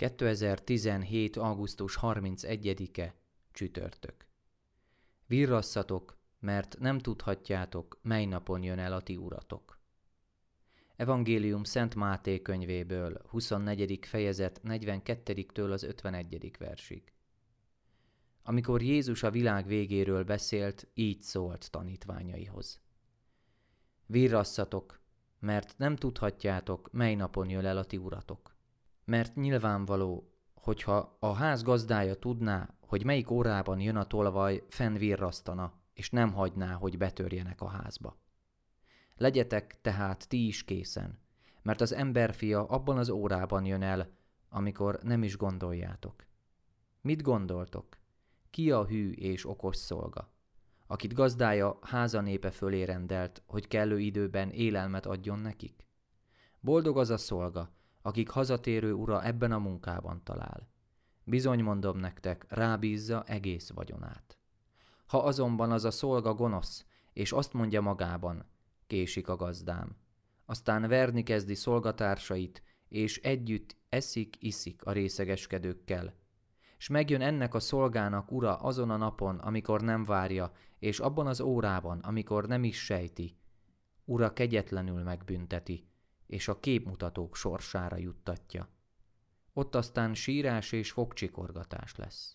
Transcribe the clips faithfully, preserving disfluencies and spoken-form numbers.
kétezer-tizenhét. augusztus harmincegyedike. Csütörtök. Virrasszatok, mert nem tudhatjátok, mely napon jön el a ti uratok. Evangélium Szent Máté könyvéből, huszonnegyedik fejezet negyvenkettedik-től az ötvenegyedik versig. Amikor Jézus a világ végéről beszélt, így szólt tanítványaihoz. Virrasszatok, mert nem tudhatjátok, mely napon jön el a ti uratok. Mert nyilvánvaló, hogyha a ház gazdája tudná, hogy melyik órában jön a tolvaj, fennvirrasztana, és nem hagyná, hogy betörjenek a házba. Legyetek tehát ti is készen, mert az emberfia abban az órában jön el, amikor nem is gondoljátok. Mit gondoltok? Ki a hű és okos szolga, akit gazdája háza népe fölé rendelt, hogy kellő időben élelmet adjon nekik? Boldog az a szolga, akik hazatérő ura ebben a munkában talál. Bizony mondom nektek, rábízza egész vagyonát. Ha azonban az a szolga gonosz, és azt mondja magában, késik a gazdám, aztán verni kezdi szolgatársait, és együtt eszik, iszik a részegeskedőkkel, s megjön ennek a szolgának ura azon a napon, amikor nem várja, és abban az órában, amikor nem is sejti, ura kegyetlenül megbünteti, és a képmutatók sorsára juttatja. Ott aztán sírás és fogcsikorgatás lesz.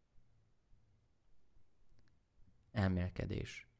Elmélkedés.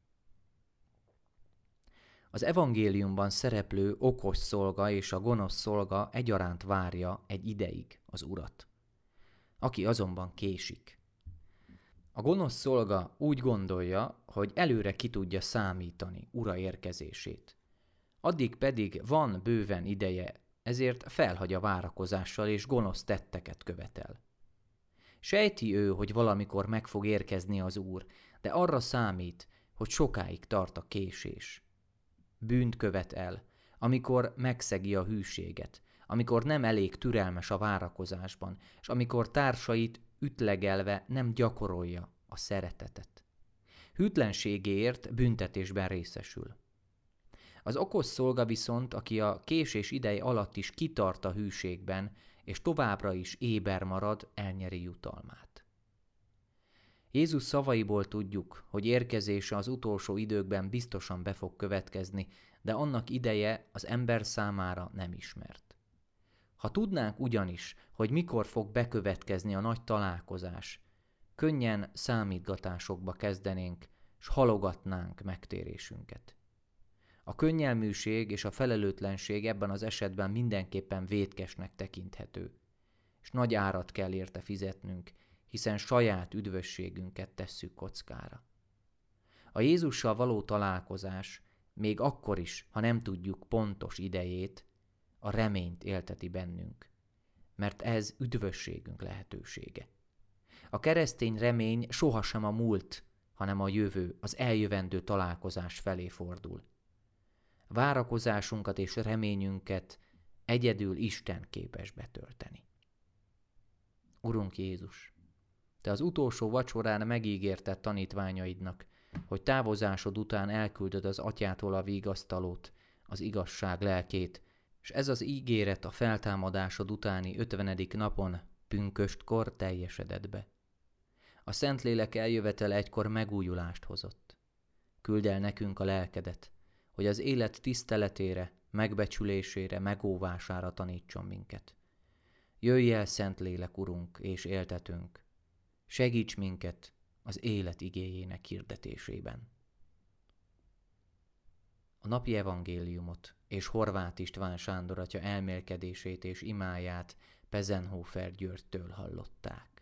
Az evangéliumban szereplő okos szolga és a gonosz szolga egyaránt várja egy ideig az urat, aki azonban késik. A gonosz szolga úgy gondolja, hogy előre ki tudja számítani ura érkezését. Addig pedig van bőven ideje, ezért felhagy a várakozással és gonosz tetteket követel. Sejti ő, hogy valamikor meg fog érkezni az Úr, de arra számít, hogy sokáig tart a késés. Bűnt követ el, amikor megszegi a hűséget, amikor nem elég türelmes a várakozásban, és amikor társait ütlegelve nem gyakorolja a szeretetet. Hűtlenségéért büntetésben részesül. Az okos szolga viszont, aki a késés ideje alatt is kitart a hűségben, és továbbra is éber marad, elnyeri jutalmát. Jézus szavaiból tudjuk, hogy érkezése az utolsó időkben biztosan be fog következni, de annak ideje az ember számára nem ismert. Ha tudnánk ugyanis, hogy mikor fog bekövetkezni a nagy találkozás, könnyen számítgatásokba kezdenénk, s halogatnánk megtérésünket. A könnyelműség és a felelőtlenség ebben az esetben mindenképpen vétkesnek tekinthető, és nagy árat kell érte fizetnünk, hiszen saját üdvösségünket tesszük kockára. A Jézussal való találkozás, még akkor is, ha nem tudjuk pontos idejét, a reményt élteti bennünk, mert ez üdvösségünk lehetősége. A keresztény remény sohasem a múlt, hanem a jövő, az eljövendő találkozás felé fordul. Várakozásunkat és reményünket egyedül Isten képes betölteni. Urunk Jézus, Te az utolsó vacsorán megígérted tanítványaidnak, hogy távozásod után elküldöd az Atyától a vigasztalót, az igazság lelkét, és ez az ígéret a feltámadásod utáni ötvenedik napon, pünköstkor teljesedett be. A Szentlélek eljövetele egykor megújulást hozott. Küld el nekünk a lelkedet, hogy az élet tiszteletére, megbecsülésére, megóvására tanítson minket. Jöjj el, Szentlélek, Urunk, és éltetünk. Segíts minket az élet igéjének hirdetésében. A napi evangéliumot és Horváth István Sándor atya elmélkedését és imáját Pezenhofer Györgytől hallották.